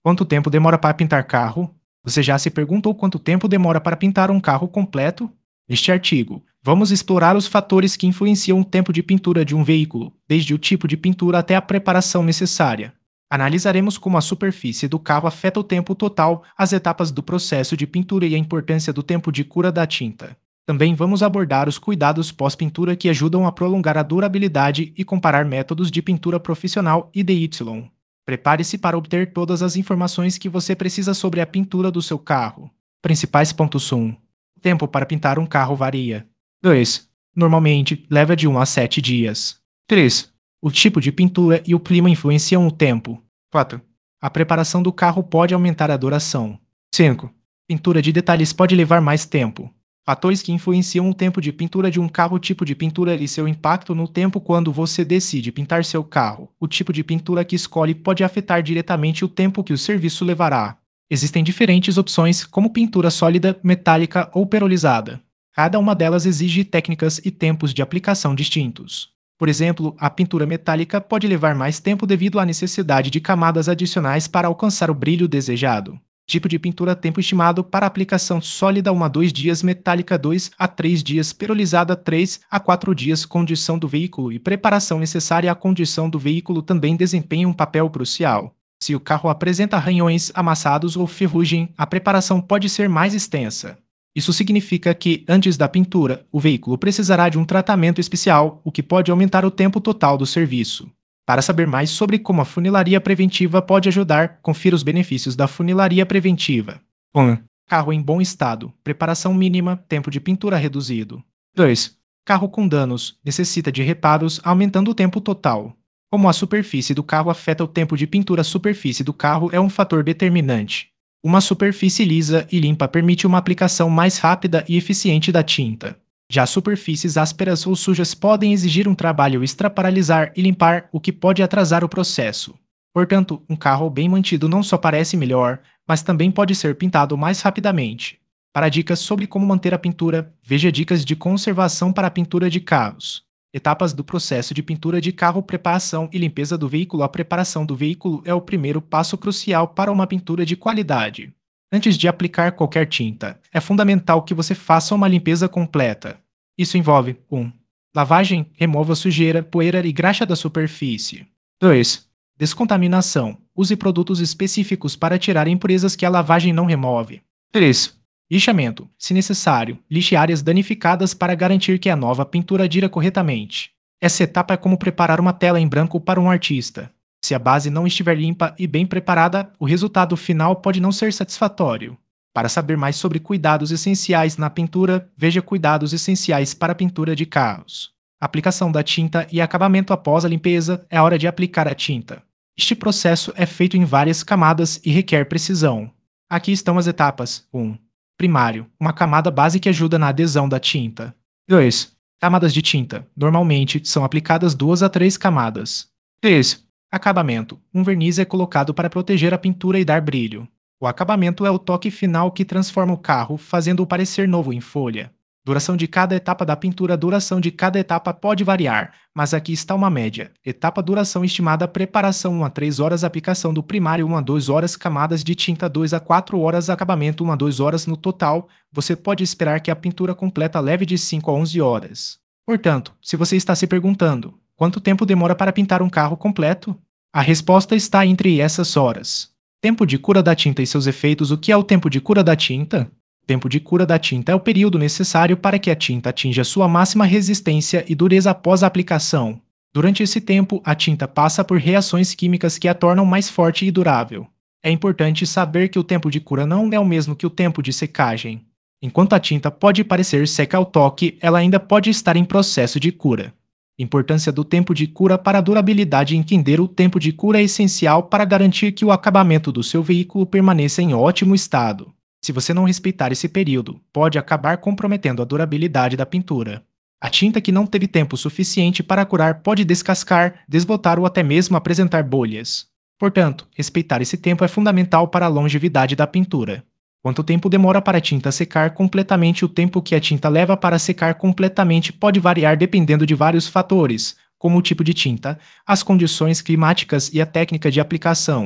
Quanto tempo demora para pintar carro? Você já se perguntou quanto tempo demora para pintar um carro completo? Neste artigo, vamos explorar os fatores que influenciam o tempo de pintura de um veículo, desde o tipo de pintura até a preparação necessária. Analisaremos como a superfície do carro afeta o tempo total, as etapas do processo de pintura e a importância do tempo de cura da tinta. Também vamos abordar os cuidados pós-pintura que ajudam a prolongar a durabilidade e comparar métodos de pintura profissional e DIY. Prepare-se para obter todas as informações que você precisa sobre a pintura do seu carro. Principais pontos 1. O tempo para pintar um carro varia. 2. Normalmente, leva de 1 a 7 dias. 3. O tipo de pintura e o clima influenciam o tempo. 4. A preparação do carro pode aumentar a duração. 5. Pintura de detalhes pode levar mais tempo. Fatores que influenciam o tempo de pintura de um carro, o tipo de pintura e seu impacto no tempo quando você decide pintar seu carro. O tipo de pintura que escolhe pode afetar diretamente o tempo que o serviço levará. Existem diferentes opções, como pintura sólida, metálica ou perolizada. Cada uma delas exige técnicas e tempos de aplicação distintos. Por exemplo, a pintura metálica pode levar mais tempo devido à necessidade de camadas adicionais para alcançar o brilho desejado. Tipo de pintura tempo estimado para aplicação sólida 1 a 2 dias, metálica 2 a 3 dias, perolizada 3 a 4 dias, condição do veículo e preparação necessária. A condição do veículo também desempenha um papel crucial. Se o carro apresenta arranhões, amassados ou ferrugem, a preparação pode ser mais extensa. Isso significa que, antes da pintura, o veículo precisará de um tratamento especial, o que pode aumentar o tempo total do serviço. Para saber mais sobre como a funilaria preventiva pode ajudar, confira os benefícios da funilaria preventiva. 1. Carro em bom estado, preparação mínima, tempo de pintura reduzido. 2. Carro com danos, necessita de reparos, aumentando o tempo total. Como a superfície do carro afeta o tempo de pintura, a superfície do carro é um fator determinante. Uma superfície lisa e limpa permite uma aplicação mais rápida e eficiente da tinta. Já superfícies ásperas ou sujas podem exigir um trabalho extra para alisar e limpar, o que pode atrasar o processo. Portanto, um carro bem mantido não só parece melhor, mas também pode ser pintado mais rapidamente. Para dicas sobre como manter a pintura, veja dicas de conservação para a pintura de carros. Etapas do processo de pintura de carro: preparação e limpeza do veículo. A preparação do veículo é o primeiro passo crucial para uma pintura de qualidade. Antes de aplicar qualquer tinta, é fundamental que você faça uma limpeza completa. Isso envolve 1. Lavagem, remova a sujeira, poeira e graxa da superfície. 2. Descontaminação. Use produtos específicos para tirar impurezas que a lavagem não remove. 3. Lixamento. Se necessário, lixe áreas danificadas para garantir que a nova pintura adira corretamente. Essa etapa é como preparar uma tela em branco para um artista. Se a base não estiver limpa e bem preparada, o resultado final pode não ser satisfatório. Para saber mais sobre cuidados essenciais na pintura, veja Cuidados essenciais para a pintura de carros. Aplicação da tinta e acabamento. Após a limpeza, é hora de aplicar a tinta. Este processo é feito em várias camadas e requer precisão. Aqui estão as etapas. 1. Primário. Uma camada base que ajuda na adesão da tinta. 2. Camadas de tinta. Normalmente, são aplicadas 2 a 3 camadas. 3. Acabamento. Um verniz é colocado para proteger a pintura e dar brilho. O acabamento é o toque final que transforma o carro, fazendo-o parecer novo em folha. Duração de cada etapa da pintura. A duração de cada etapa pode variar, mas aqui está uma média. Etapa: duração estimada: preparação 1 a 3 horas, aplicação do primário 1 a 2 horas, camadas de tinta 2 a 4 horas, acabamento 1 a 2 horas. No total, você pode esperar que a pintura completa leve de 5 a 11 horas. Portanto, se você está se perguntando quanto tempo demora para pintar um carro completo, a resposta está entre essas horas. Tempo de cura da tinta e seus efeitos. O que é o tempo de cura da tinta? O tempo de cura da tinta é o período necessário para que a tinta atinja sua máxima resistência e dureza após a aplicação. Durante esse tempo, a tinta passa por reações químicas que a tornam mais forte e durável. É importante saber que o tempo de cura não é o mesmo que o tempo de secagem. Enquanto a tinta pode parecer seca ao toque, ela ainda pode estar em processo de cura. Importância do tempo de cura para a durabilidade. Entender o tempo de cura é essencial para garantir que o acabamento do seu veículo permaneça em ótimo estado. Se você não respeitar esse período, pode acabar comprometendo a durabilidade da pintura. A tinta que não teve tempo suficiente para curar pode descascar, desbotar ou até mesmo apresentar bolhas. Portanto, respeitar esse tempo é fundamental para a longevidade da pintura. Quanto tempo demora para a tinta secar completamente? O tempo que a tinta leva para secar completamente pode variar dependendo de vários fatores, como o tipo de tinta, as condições climáticas e a técnica de aplicação.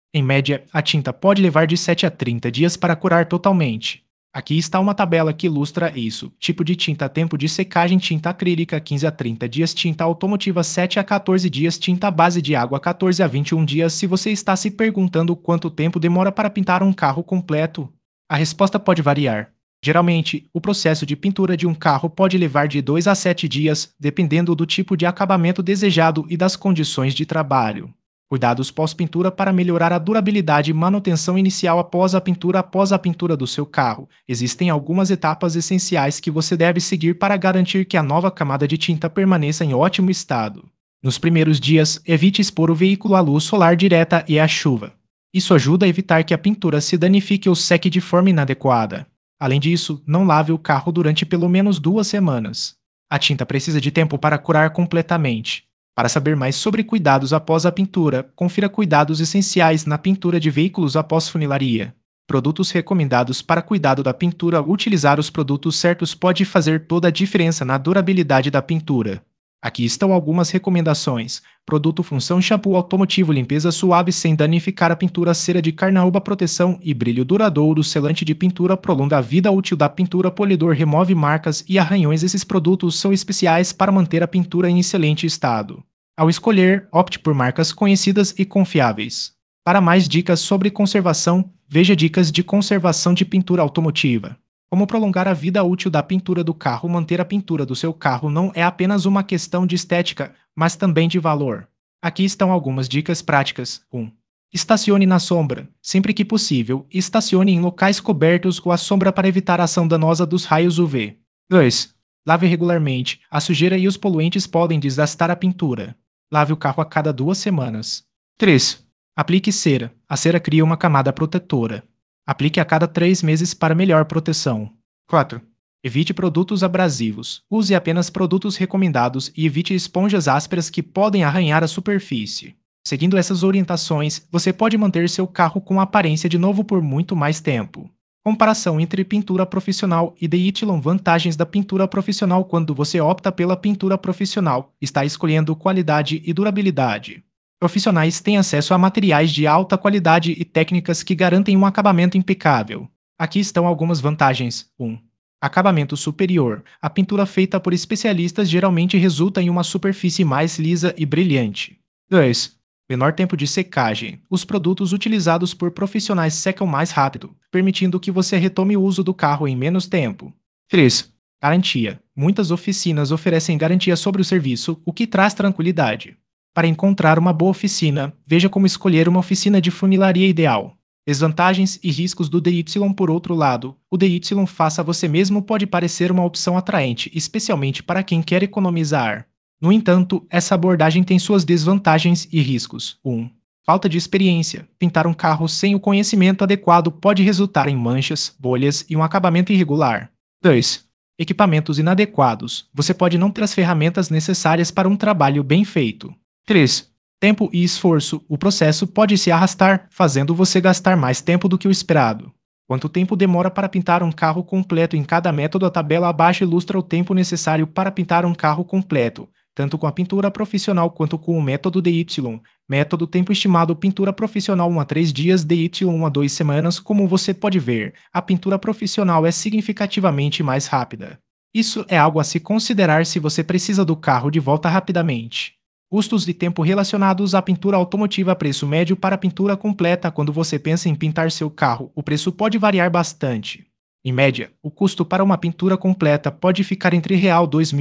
Em média, a tinta pode levar de 7 a 30 dias para curar totalmente. Aqui está uma tabela que ilustra isso. Tipo de tinta, tempo de secagem, tinta acrílica 15 a 30 dias, tinta automotiva 7 a 14 dias, tinta base de água 14 a 21 dias. Se você está se perguntando quanto tempo demora para pintar um carro completo, a resposta pode variar. Geralmente, o processo de pintura de um carro pode levar de 2 a 7 dias, dependendo do tipo de acabamento desejado e das condições de trabalho. Cuidados pós-pintura para melhorar a durabilidade e manutenção inicial após a pintura. Após a pintura do seu carro, existem algumas etapas essenciais que você deve seguir para garantir que a nova camada de tinta permaneça em ótimo estado. Nos primeiros dias, evite expor o veículo à luz solar direta e à chuva. Isso ajuda a evitar que a pintura se danifique ou seque de forma inadequada. Além disso, não lave o carro durante pelo menos 2 semanas. A tinta precisa de tempo para curar completamente. Para saber mais sobre cuidados após a pintura, confira cuidados essenciais na pintura de veículos após funilaria. Produtos recomendados para cuidado da pintura. Utilizar os produtos certos pode fazer toda a diferença na durabilidade da pintura. Aqui estão algumas recomendações. Produto função shampoo automotivo, limpeza suave sem danificar a pintura, cera de carnaúba, proteção e brilho duradouro, selante de pintura, prolonga a vida útil da pintura, polidor, remove marcas e arranhões. Esses produtos são especiais para manter a pintura em excelente estado. Ao escolher, opte por marcas conhecidas e confiáveis. Para mais dicas sobre conservação, veja dicas de conservação de pintura automotiva. Como prolongar a vida útil da pintura do carro. Manter a pintura do seu carro não é apenas uma questão de estética, mas também de valor. Aqui estão algumas dicas práticas. 1. Estacione na sombra. Sempre que possível, estacione em locais cobertos ou à sombra para evitar a ação danosa dos raios UV. 2. Lave regularmente. A sujeira e os poluentes podem desgastar a pintura. Lave o carro a cada 2 semanas. 3. Aplique cera. A cera cria uma camada protetora. Aplique a cada 3 meses para melhor proteção. 4. Evite produtos abrasivos. Use apenas produtos recomendados e evite esponjas ásperas que podem arranhar a superfície. Seguindo essas orientações, você pode manter seu carro com a aparência de novo por muito mais tempo. Comparação entre pintura profissional e DIY. Vantagens da pintura profissional. Quando você opta pela pintura profissional, está escolhendo qualidade e durabilidade. Profissionais têm acesso a materiais de alta qualidade e técnicas que garantem um acabamento impecável. Aqui estão algumas vantagens. 1. Acabamento superior. A pintura feita por especialistas geralmente resulta em uma superfície mais lisa e brilhante. 2. Menor tempo de secagem. Os produtos utilizados por profissionais secam mais rápido, permitindo que você retome o uso do carro em menos tempo. 3. Garantia. Muitas oficinas oferecem garantia sobre o serviço, o que traz tranquilidade. Para encontrar uma boa oficina, veja como escolher uma oficina de funilaria ideal. Desvantagens e riscos do DIY. Por outro lado, o DIY faça você mesmo pode parecer uma opção atraente, especialmente para quem quer economizar. No entanto, essa abordagem tem suas desvantagens e riscos. 1. Falta de experiência. Pintar um carro sem o conhecimento adequado pode resultar em manchas, bolhas e um acabamento irregular. 2. Equipamentos inadequados. Você pode não ter as ferramentas necessárias para um trabalho bem feito. 3. Tempo e esforço. O processo pode se arrastar, fazendo você gastar mais tempo do que o esperado. Quanto tempo demora para pintar um carro completo? Em cada método, a tabela abaixo ilustra o tempo necessário para pintar um carro completo, tanto com a pintura profissional quanto com o método DIY. Método tempo estimado: pintura profissional 1 a 3 dias, DIY 1 a 2 semanas. Como você pode ver, a pintura profissional é significativamente mais rápida. Isso é algo a se considerar se você precisa do carro de volta rapidamente. Custos de tempo relacionados à pintura automotiva. Preço médio para pintura completa. Quando você pensa em pintar seu carro, o preço pode variar bastante. Em média, o custo para uma pintura completa pode ficar entre R$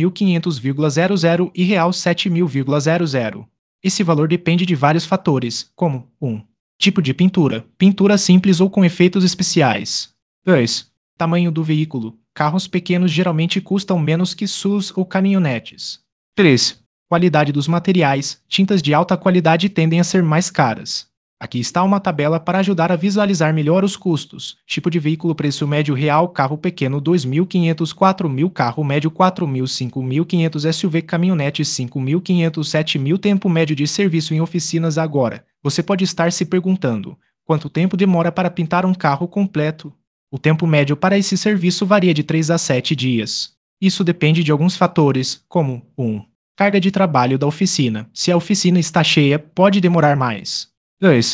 2.500,00 e R$ 7.000,00. Esse valor depende de vários fatores, como 1. Tipo de pintura. Pintura simples ou com efeitos especiais. 2. Tamanho do veículo. Carros pequenos geralmente custam menos que SUVs ou caminhonetes. 3. Qualidade dos materiais. Tintas de alta qualidade tendem a ser mais caras. Aqui está uma tabela para ajudar a visualizar melhor os custos. Tipo de veículo: preço médio real, carro pequeno R$ 2.500, 4.000, carro médio R$ 4.000, 5.500, SUV, caminhonete R$ 5.500, 7.000. Tempo médio de serviço em oficinas. Agora, você pode estar se perguntando: quanto tempo demora para pintar um carro completo? O tempo médio para esse serviço varia de 3 a 7 dias. Isso depende de alguns fatores, como 1. Carga de trabalho da oficina. Se a oficina está cheia, pode demorar mais. 2.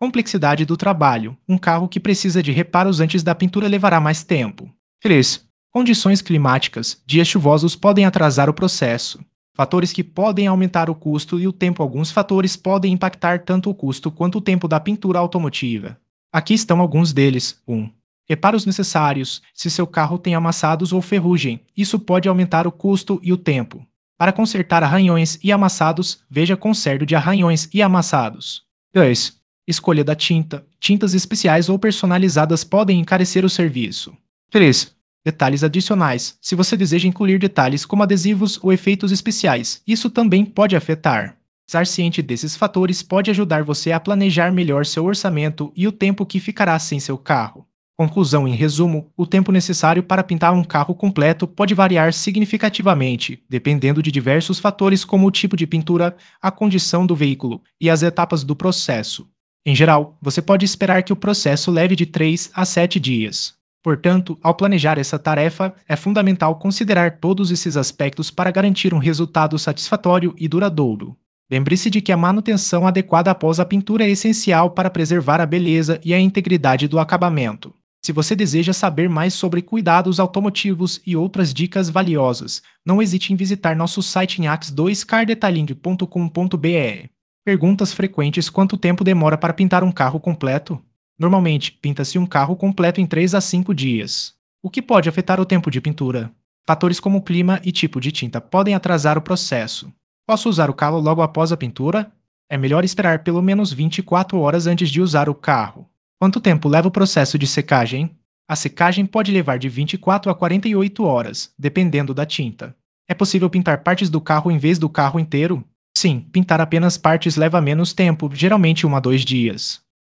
Complexidade do trabalho. Um carro que precisa de reparos antes da pintura levará mais tempo. 3. Condições climáticas. Dias chuvosos podem atrasar o processo. Fatores que podem aumentar o custo e o tempo. Alguns fatores podem impactar tanto o custo quanto o tempo da pintura automotiva. Aqui estão alguns deles. 1. Reparos necessários. Se seu carro tem amassados ou ferrugem, isso pode aumentar o custo e o tempo. Para consertar arranhões e amassados, veja conserto de arranhões e amassados. 2. Escolha da tinta. Tintas especiais ou personalizadas podem encarecer o serviço. 3. Detalhes adicionais. Se você deseja incluir detalhes como adesivos ou efeitos especiais, isso também pode afetar. Estar ciente desses fatores pode ajudar você a planejar melhor seu orçamento e o tempo que ficará sem seu carro. Conclusão: em resumo, o tempo necessário para pintar um carro completo pode variar significativamente, dependendo de diversos fatores como o tipo de pintura, a condição do veículo e as etapas do processo. Em geral, você pode esperar que o processo leve de 3 a 7 dias. Portanto, ao planejar essa tarefa, é fundamental considerar todos esses aspectos para garantir um resultado satisfatório e duradouro. Lembre-se de que a manutenção adequada após a pintura é essencial para preservar a beleza e a integridade do acabamento. Se você deseja saber mais sobre cuidados automotivos e outras dicas valiosas, não hesite em visitar nosso site em ax2cardetailing.com.br. Perguntas frequentes: quanto tempo demora para pintar um carro completo? Normalmente, pinta-se um carro completo em 3 a 5 dias. O que pode afetar o tempo de pintura? Fatores como clima e tipo de tinta podem atrasar o processo. Posso usar o carro logo após a pintura? É melhor esperar pelo menos 24 horas antes de usar o carro. Quanto tempo leva o processo de secagem? A secagem pode levar de 24 a 48 horas, dependendo da tinta. É possível pintar partes do carro em vez do carro inteiro? Sim, pintar apenas partes leva menos tempo, geralmente 1 a 2 dias.